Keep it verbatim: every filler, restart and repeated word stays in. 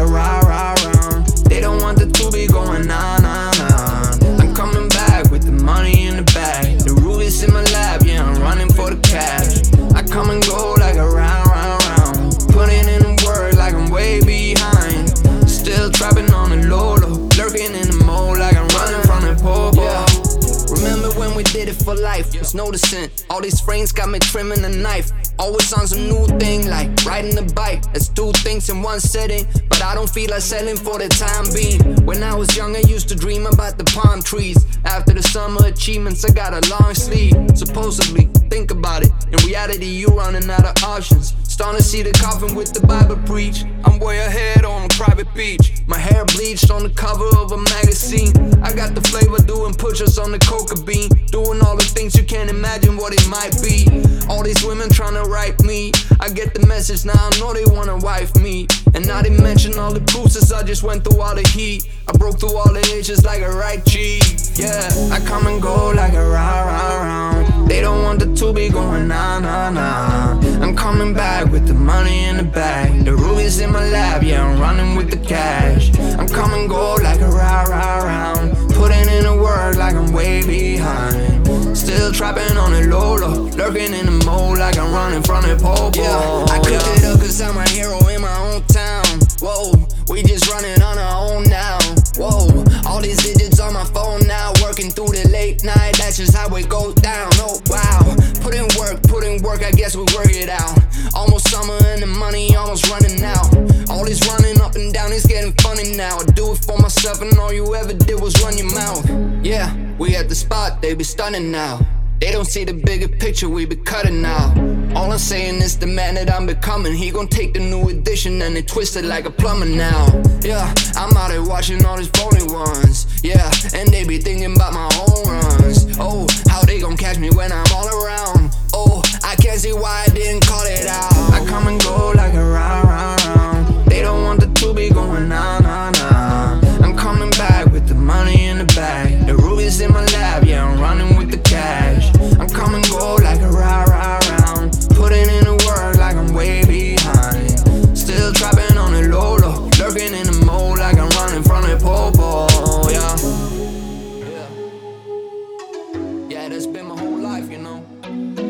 a rah rah round. They don't want the two be going nah nah nah. I'm coming back with the money in the bag. The rubies in my lap, yeah, I'm running for the cash. I come and go like a round round round. Putting in the work like I'm way behind. Still trapping on the low low, lurking in the mode like I'm running from the popo. Yeah. Remember when we did it for life? Was noticing all these frames got me trimming a knife. Always on some new thing like riding a bike. Let's do things in one setting, but I don't feel like selling for the time being. When I was young I used to dream about the palm trees. After the summer achievements I got a long sleeve. Supposedly, think about it, in reality you running out of options. Starting to see the coffin with the Bible preach. I'm way ahead on a private beach. My hair bleached on the cover of a magazine. I got the flavor doing push-ups on the coca bean. Doing all the things you can't imagine what it might be. All these women trying to write me. I get the message now, I know they wanna wife me. And not to mention all the bruises, I just went through all the heat. I broke through all the edges like a right cheek. Yeah, I come and go like a rah rah round. They don't want the two be going nah nah nah. I'm coming back with the money in the bag. The rubies in my lap, yeah, I'm running with the cash. I'm coming go like a rah rah round. Putting in the work like I'm way behind. Still trapping on the low low, lurking in the mode like I'm running from the popo. Yeah, I cooked it up cause I'm a hero in my own town. Whoa, we just running on our own now. Whoa, all these digits on my phone now. Working through the late night, that's just how it goes down. Oh wow, put in work, put in work, I guess we work it out. Almost summer and the money almost running out. All this running up and down, it's getting funny now. I do it for myself and all you ever did was run your mouth. Yeah, we at the spot, they be stunning now. They don't see the bigger picture, we be cutting now. All I'm saying is the man that I'm becoming. He gon' take the new edition and they twist it like a plumber now. Yeah, I'm out here watching all these phony ones. Yeah, and they be thinking about my own runs. Oh, how they gon' catch me when I'm all around. Oh, I can't see why I didn't call it out. I come and go like a rah rah round. They don't want the two be going nah nah nah. I'm coming back with the money in the bag. The rubies in my lap, yeah, I'm running with the cash. I'm coming go like a rah rah round. Putting in the work like I'm way behind. Still trapping on the low low, lurking in the mode like I'm running from the popo. Yeah, yeah, yeah, that's been my whole life, you know.